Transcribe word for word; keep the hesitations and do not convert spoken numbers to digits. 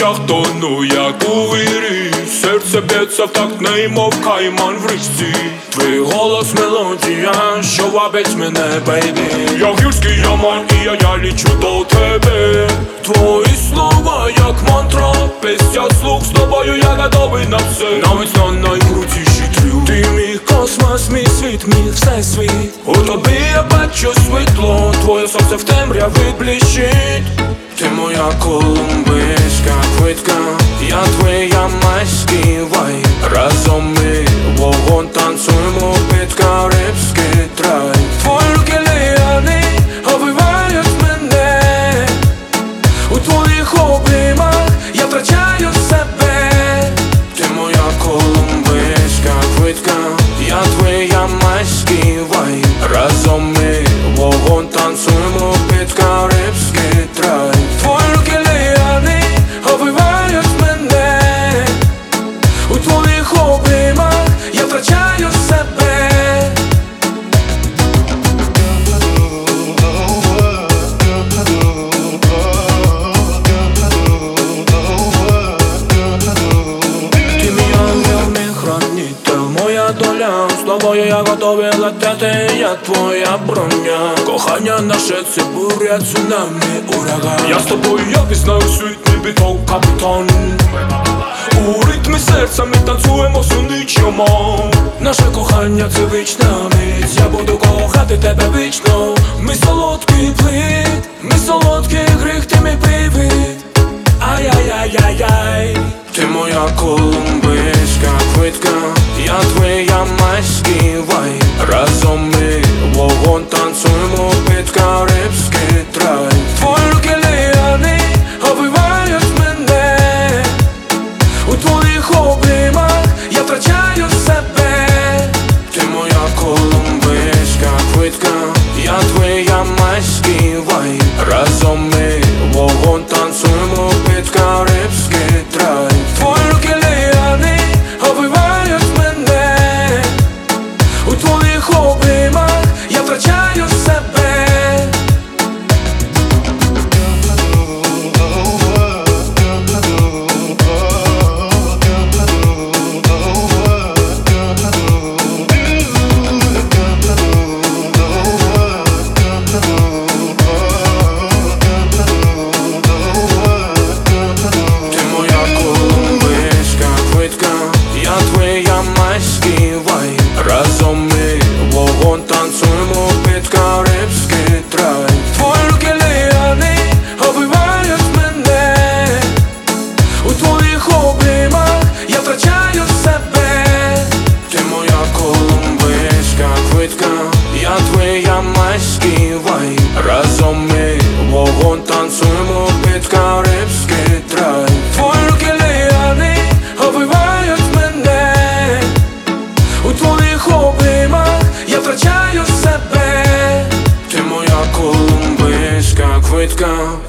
очах тону, як у вирі. Серце б'ється в такт, немов кайман в річці. Твій голос мелодія, що вабить мене, бейбі. Я гірський яман, і я, я лічу до тебе. Твої слова, як мантра, пісня слух, з тобою я готовий на все. Навіть на найкрутіші трюк. Ти мій космос, мій світ, мій всесвіт. У тобі я бачу світло, твоє сонце в темряві блищить. Ти моя колумбійська квітка, я твоя майський вайб. Разом ми вогонь танцюємо під карибський трай. Твої руки ліани обвивають мене. У твоїх обіймах я втрачаю себе. Ти моя колумбійська квітка, я твоя майський вайб. Разом ми вогонь танцюємо під карибський трай. Твої руки ліани обвивають мене. У твоїх обіймах я втрачаю себе. Ти мій ангел, мій хранитель, моя доля. З тобою я готовий летати, я твоя броня. Кохання наше це буря, цунамі, ураган. Я з тобою, я пізнаю світ, мій біток, капітан. У ритмі серця ми танцюємо всю ніч, йомо. Наше кохання це вічна мить. Я буду кохати тебе вічно. Ми солодкий плід, ми солодкий гріх, ти мій привид. Ай-яй-яй-яй-яй. Ти моя колумбійська квітка, я твоя майський вайб. Разом ми вогонь танцюємо під карибський трай. Твої руки ліани обвивають мене. У твоїх обіймах я втрачаю себе. Ти моя колумбійська квітка, я твоя майський вайб. Разом ми вогонь танцюємо під карибський трай. Твої руки ліани обвивають мене. У твоїх обіймах я втрачаю себе. Я твоя майський вайб. Разом ми вогонь танцюємо під карибський трай. Твої руки ліани обвивають мене. У твоїх обіймах я втрачаю себе. Ти моя колумбійська квітка, я твоя майський вайб. Разом ми вогонь танцюємо під карибський трай. Твої руки ліани обвивають мене. У твоїх обіймах я втрачаю себе. Ти моя колумбійська квітка,